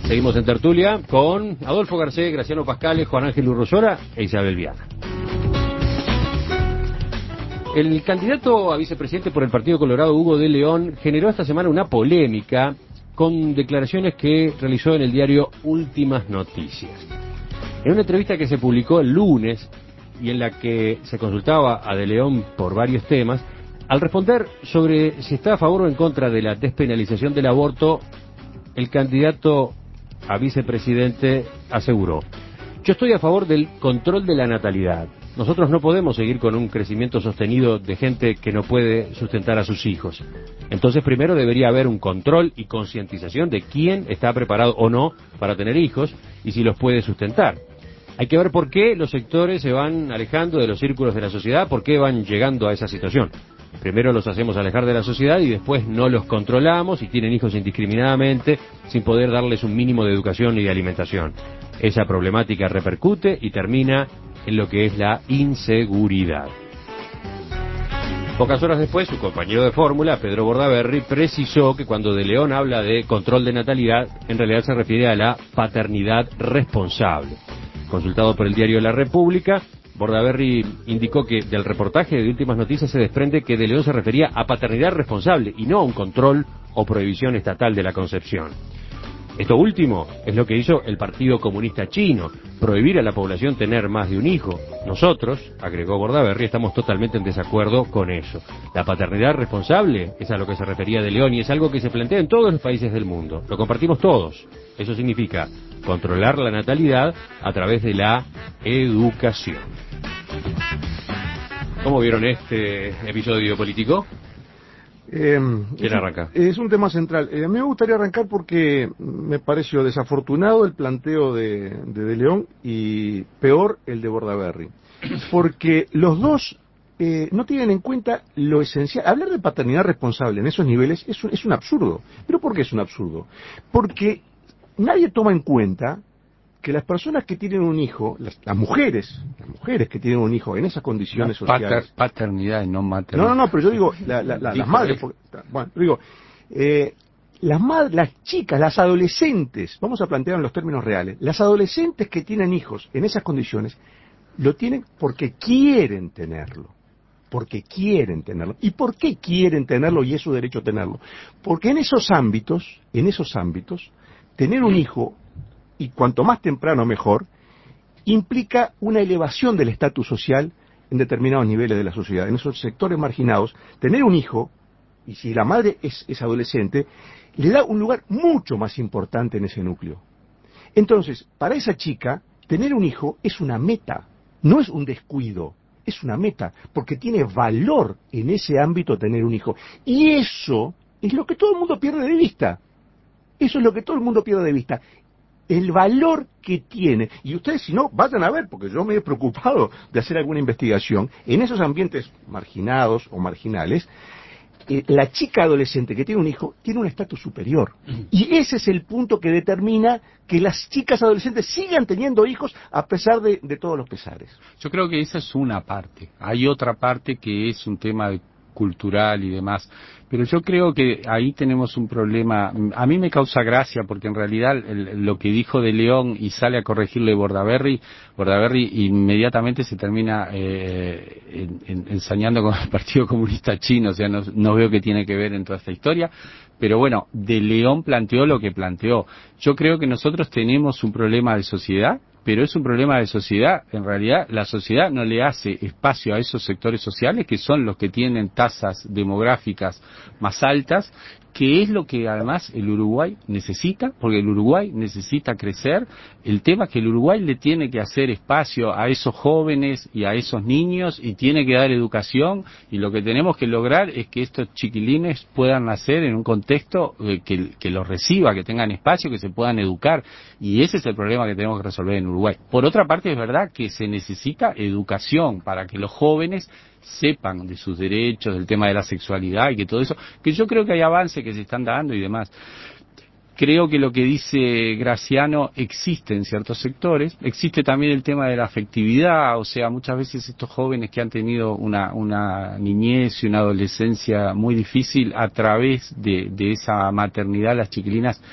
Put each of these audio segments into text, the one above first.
Seguimos en tertulia con Adolfo Garcés, Graciano Pascales, Juan Ángel Urroyola e Isabel Viana. El candidato a vicepresidente por el Partido Colorado, Hugo de León, generó esta semana una polémica con declaraciones que realizó en el diario Últimas Noticias. En una entrevista que se publicó el lunes y en la que se consultaba a de León por varios temas, al responder sobre si está a favor o en contra de la despenalización del aborto, el candidato a vicepresidente aseguró: yo estoy a favor del control de la natalidad. Nosotros no podemos seguir con un crecimiento sostenido de gente que no puede sustentar a sus hijos. Entonces primero debería haber un control y concientización de quién está preparado o no para tener hijos y si los puede sustentar. Hay que ver por qué los sectores se van alejando de los círculos de la sociedad, por qué van llegando a esa situación. Primero los hacemos alejar de la sociedad y después no los controlamos y tienen hijos indiscriminadamente sin poder darles un mínimo de educación y de alimentación. Esa problemática repercute y termina en lo que es la inseguridad. Pocas horas después, su compañero de fórmula, Pedro Bordaberry, precisó que cuando de León habla de control de natalidad, en realidad se refiere a la paternidad responsable. Consultado por el diario La República, Bordaberry indicó que del reportaje de Últimas Noticias se desprende que de León se refería a paternidad responsable y no a un control o prohibición estatal de la concepción. Esto último es lo que hizo el Partido Comunista Chino, prohibir a la población tener más de un hijo. Nosotros, agregó Bordaberry, estamos totalmente en desacuerdo con eso. La paternidad responsable es a lo que se refería de León y es algo que se plantea en todos los países del mundo. Lo compartimos todos. Eso significa controlar la natalidad a través de la educación. ¿Cómo vieron este episodio político? ¿Quién arranca? Es un tema central. A mí me gustaría arrancar porque me pareció desafortunado el planteo de León y peor el de Bordaberry. Porque los dos no tienen en cuenta lo esencial. Hablar de paternidad responsable en esos niveles es un absurdo. ¿Pero por qué es un absurdo? Porque nadie toma en cuenta que las personas que tienen un hijo, las mujeres que tienen un hijo en esas condiciones sociales... Paternidad y no maternidad. No, pero yo digo, las madres... Bueno, digo, las chicas, las adolescentes, vamos a plantear en los términos reales, las adolescentes que tienen hijos en esas condiciones, lo tienen porque quieren tenerlo. Porque quieren tenerlo. ¿Y por qué quieren tenerlo y es su derecho tenerlo? Porque en esos ámbitos, tener un hijo, y cuanto más temprano mejor, implica una elevación del estatus social en determinados niveles de la sociedad. En esos sectores marginados, tener un hijo, y si la madre es adolescente, le da un lugar mucho más importante en ese núcleo. Entonces, para esa chica, tener un hijo es una meta, no es un descuido, es una meta, porque tiene valor en ese ámbito tener un hijo. Y eso es lo que todo el mundo pierde de vista. Eso es lo que todo el mundo pierde de vista. El valor que tiene, y ustedes si no, vayan a ver, porque yo me he preocupado de hacer alguna investigación, en esos ambientes marginados o marginales, la chica adolescente que tiene un hijo tiene un estatus superior. Y ese es el punto que determina que las chicas adolescentes sigan teniendo hijos a pesar de todos los pesares. Yo creo que esa es una parte. Hay otra parte que es un tema cultural y demás. Pero yo creo que ahí tenemos un problema. A mí me causa gracia porque en realidad lo que dijo de León y sale a corregirle Bordaberry inmediatamente se termina ensañando con el Partido Comunista Chino. O sea, no veo qué tiene que ver en toda esta historia. Pero bueno, de León planteó lo que planteó. Yo creo que nosotros tenemos un problema de sociedad, pero es un problema de sociedad. En realidad, la sociedad no le hace espacio a esos sectores sociales que son los que tienen tasas demográficas más altas, que es lo que además el Uruguay necesita, porque el Uruguay necesita crecer. El tema es que el Uruguay le tiene que hacer espacio a esos jóvenes y a esos niños y tiene que dar educación, y lo que tenemos que lograr es que estos chiquilines puedan nacer en un contexto que los reciba, que tengan espacio, que se puedan educar, y ese es el problema que tenemos que resolver en Uruguay. Por otra parte, es verdad que se necesita educación para que los jóvenes sepan de sus derechos, del tema de la sexualidad y que todo eso, que yo creo que hay avances que se están dando y demás. Creo que lo que dice Graciano existe en ciertos sectores, existe también el tema de la afectividad, o sea, muchas veces estos jóvenes que han tenido una niñez y una adolescencia muy difícil a través de esa maternidad, las chiquilinas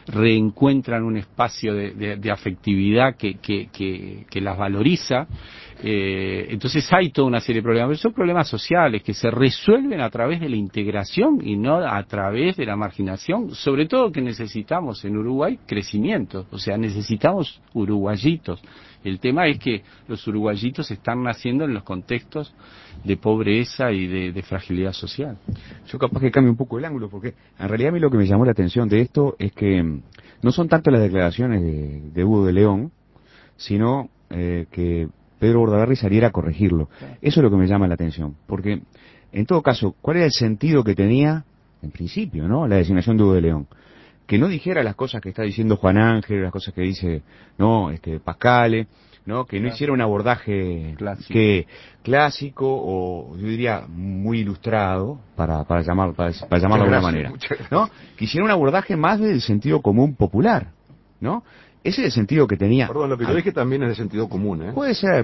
reencuentran un espacio de afectividad que las valoriza. Entonces hay toda una serie de problemas, pero son problemas sociales que se resuelven a través de la integración y no a través de la marginación, sobre todo que necesitamos en Uruguay crecimiento, o sea, necesitamos uruguayitos. El tema es que los uruguayitos están naciendo en los contextos de pobreza y de fragilidad social. Yo capaz que cambie un poco el ángulo, porque en realidad a mí lo que me llamó la atención de esto es que no son tanto las declaraciones de Hugo de León, sino que Pedro Bordaberry saliera a corregirlo. Eso es lo que me llama la atención, porque en todo caso, ¿cuál era el sentido que tenía, en principio, ¿no?, la designación de Hugo de León? Que no dijera las cosas que está diciendo Juan Ángel, las cosas que dice Pascale, ¿no?, que no hiciera un abordaje clásico o yo diría muy ilustrado para llamarlo de alguna manera, ¿no? Que hiciera un abordaje más del sentido común popular, ¿no? Ese es el sentido que tenía. Perdón, lo que yo dije también es de sentido común, ¿eh? Puede ser,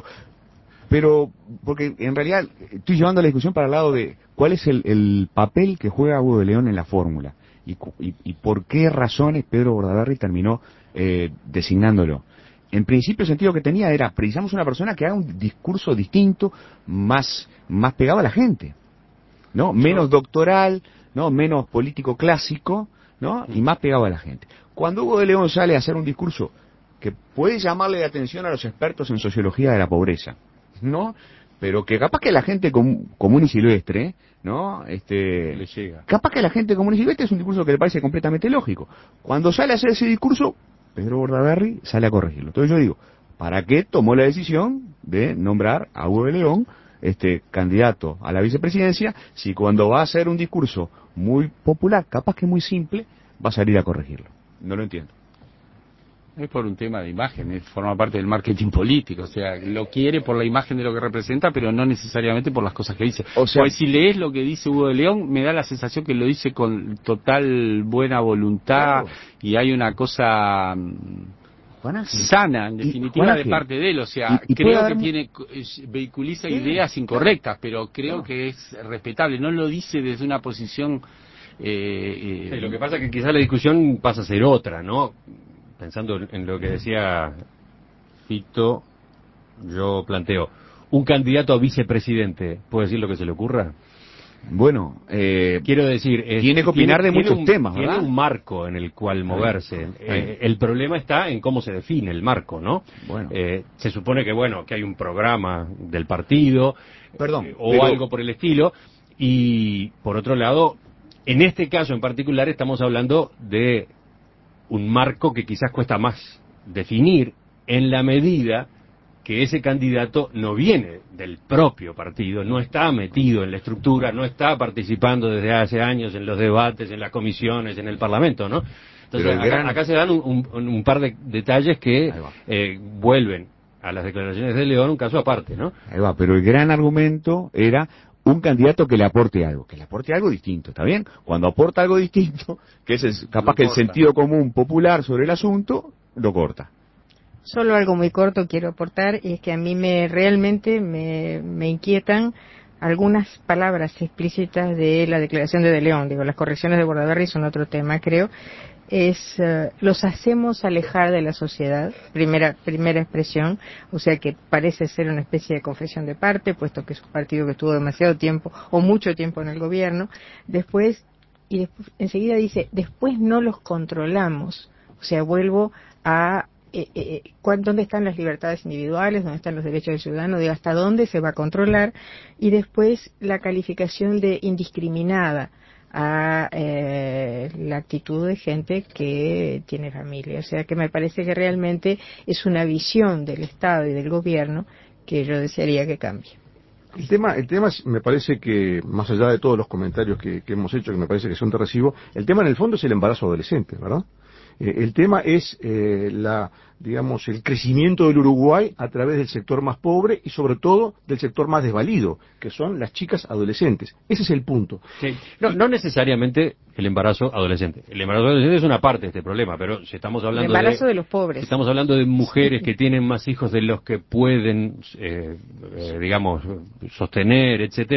pero porque en realidad estoy llevando la discusión para el lado de cuál es el papel que juega Hugo de León en la fórmula y por qué razones Pedro Bordaberry terminó designándolo. En principio el sentido que tenía era, precisamos una persona que haga un discurso distinto, más pegado a la gente, ¿no? Menos doctoral, ¿no? Menos político clásico, ¿no? Y más pegado a la gente. Cuando Hugo de León sale a hacer un discurso que puede llamarle la atención a los expertos en sociología de la pobreza, ¿no?, pero que capaz que la gente común y silvestre, ¿no?, le llega. Capaz que la gente común y silvestre es un discurso que le parece completamente lógico. Cuando sale a hacer ese discurso, Pedro Bordaberry sale a corregirlo. Entonces yo digo, ¿para qué tomó la decisión de nombrar a Hugo de León candidato a la vicepresidencia, si cuando va a hacer un discurso muy popular, capaz que muy simple, va a salir a corregirlo? No lo entiendo. Es por un tema de imagen, forma parte del marketing político, o sea, lo quiere por la imagen de lo que representa, pero no necesariamente por las cosas que dice. O sea, pues si lees lo que dice Hugo de León, me da la sensación que lo dice con total buena voluntad, claro, y hay una cosa sana, en definitiva, de parte de él, o sea, creo que vehiculiza ideas incorrectas, pero creo que es respetable, no lo dice desde una posición... Sí, lo que pasa es que quizás la discusión pasa a ser otra, ¿no? Pensando en lo que decía Fito, yo planteo, ¿un candidato a vicepresidente puede decir lo que se le ocurra? Bueno, quiero decir, tiene que opinar de muchos temas, ¿verdad? Tiene un marco en el cual moverse. El problema está en cómo se define el marco, ¿no? Bueno. Se supone que hay un programa del partido, o algo por el estilo, y por otro lado, en este caso en particular estamos hablando de un marco que quizás cuesta más definir en la medida que ese candidato no viene del propio partido, no está metido en la estructura, no está participando desde hace años en los debates, en las comisiones, en el Parlamento, ¿no? Entonces acá se dan un par de detalles que vuelven a las declaraciones de León un caso aparte, ¿no? Ahí va, pero el gran argumento era un candidato que le aporte algo distinto, ¿está bien? Cuando aporta algo distinto, que es capaz que el sentido común popular sobre el asunto, lo corta. Solo algo muy corto quiero aportar, y es que a mí realmente me inquietan algunas palabras explícitas de la declaración de León. Digo, las correcciones de Bordaberry son otro tema, creo. Los hacemos alejar de la sociedad, primera expresión, o sea que parece ser una especie de confesión de parte, puesto que es un partido que estuvo demasiado tiempo o mucho tiempo en el gobierno. Después enseguida dice, después no los controlamos, o sea, vuelvo a ¿dónde están las libertades individuales? ¿Dónde están los derechos del ciudadano? Digo, ¿hasta dónde se va a controlar? Y después la calificación de indiscriminada a la actitud de gente que tiene familia. O sea que me parece que realmente es una visión del Estado y del gobierno que yo desearía que cambie. El tema me parece que, más allá de todos los comentarios que hemos hecho, que me parece que son de recibo, el tema en el fondo es el embarazo adolescente, ¿verdad? El tema es el crecimiento del Uruguay a través del sector más pobre y sobre todo del sector más desvalido, que son las chicas adolescentes. Ese es el punto. Sí. No necesariamente el embarazo adolescente. El embarazo adolescente es una parte de este problema, pero si estamos hablando el embarazo de los pobres. Estamos hablando de mujeres que tienen más hijos de los que pueden, sostener, etcétera.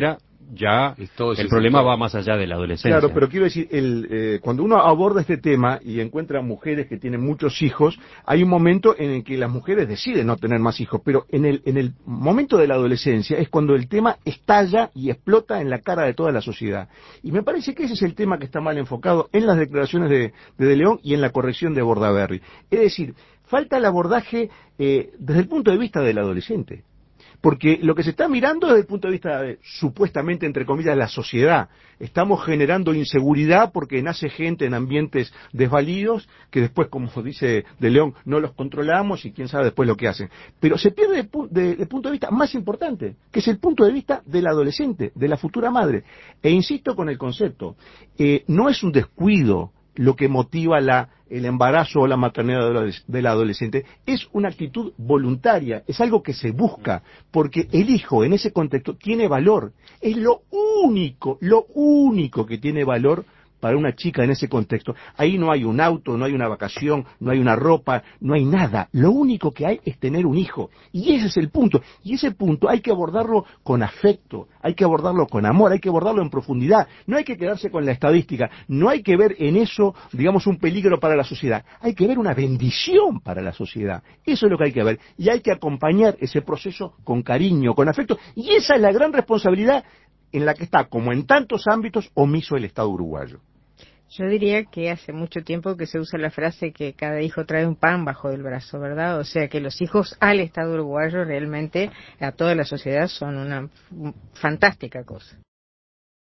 ya todo el ese problema sector. va más allá de la adolescencia. Claro, pero quiero decir, cuando uno aborda este tema y encuentra mujeres que tienen muchos hijos, hay un momento en el que las mujeres deciden no tener más hijos, pero en el momento de la adolescencia es cuando el tema estalla y explota en la cara de toda la sociedad. Y me parece que ese es el tema que está mal enfocado en las declaraciones de León y en la corrección de Bordaberry. Es decir, falta el abordaje desde el punto de vista del adolescente. Porque lo que se está mirando desde el punto de vista de, supuestamente, entre comillas, la sociedad. Estamos generando inseguridad porque nace gente en ambientes desvalidos que después, como dice De León, no los controlamos y quién sabe después lo que hacen. Pero se pierde el punto de vista más importante, que es el punto de vista del adolescente, de la futura madre. E insisto con el concepto, no es un descuido lo que motiva el embarazo o la maternidad del adolescente, es una actitud voluntaria, es algo que se busca, porque el hijo en ese contexto tiene valor, es lo único que tiene valor para una chica en ese contexto. Ahí no hay un auto, no hay una vacación, no hay una ropa, no hay nada. Lo único que hay es tener un hijo. Y ese es el punto. Y ese punto hay que abordarlo con afecto, hay que abordarlo con amor, hay que abordarlo en profundidad. No hay que quedarse con la estadística, no hay que ver en eso, digamos, un peligro para la sociedad. Hay que ver una bendición para la sociedad. Eso es lo que hay que ver. Y hay que acompañar ese proceso con cariño, con afecto. Y esa es la gran responsabilidad en la que está, como en tantos ámbitos, omiso el Estado uruguayo. Yo diría que hace mucho tiempo que se usa la frase que cada hijo trae un pan bajo el brazo, ¿verdad? O sea que los hijos al Estado uruguayo realmente, a toda la sociedad, son una fantástica cosa.